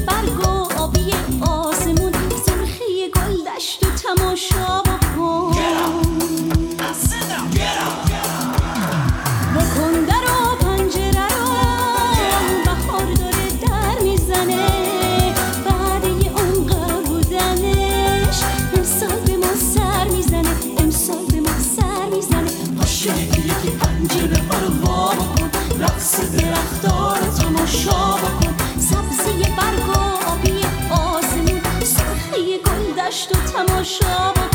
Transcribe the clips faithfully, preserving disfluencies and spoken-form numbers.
برگ و آبی آسمون، سرخی گل دشت و تماشا بکن. بکن در و پنجره رو، بهار داره در میزنه. بعد یه عمر بودنش امسال به ما سر میزنه، امسال به ما سر میزنه. پاشو یکی یکی پنجره ها رو وا بکن، رقص درختار رو تماشا بکن. سبزی برگ و آبی آسمون، سرخی گل دشت و تماشا بکن.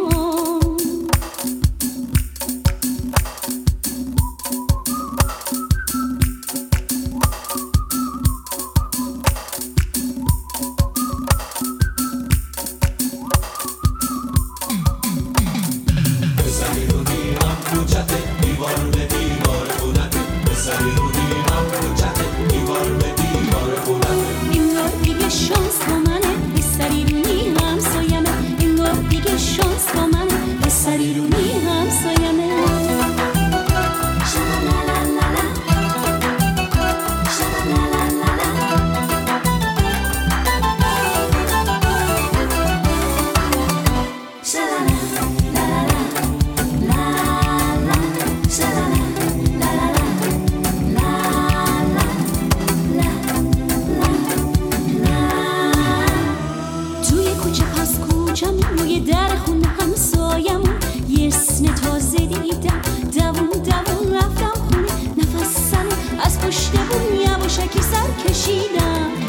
روی در خونه همسایمون یه سن تازه دیدم، دوون دوون رفتم خونه، نفس زنم از پشت بون یواشکی سر کشیدم.